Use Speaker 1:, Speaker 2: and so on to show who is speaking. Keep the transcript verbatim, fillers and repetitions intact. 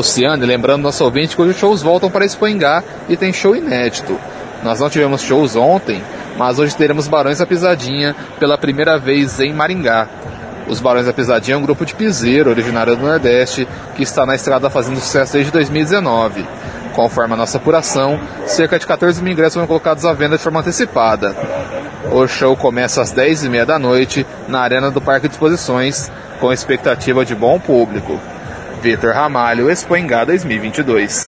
Speaker 1: Luciane, lembrando nosso ouvinte que hoje os shows voltam para Expoingá e tem show inédito. Nós não tivemos shows ontem, mas hoje teremos Barões da Pisadinha pela primeira vez em Maringá. Os Barões da Pisadinha é um grupo de piseiro originário do Nordeste que está na estrada fazendo sucesso desde dois mil e dezenove. Conforme a nossa apuração, cerca de quatorze mil ingressos foram colocados à venda de forma antecipada. O show começa às dez e meia da noite na Arena do Parque de Exposições, com expectativa de bom público. Vitor Ramalho, Expoingá dois mil e vinte e dois.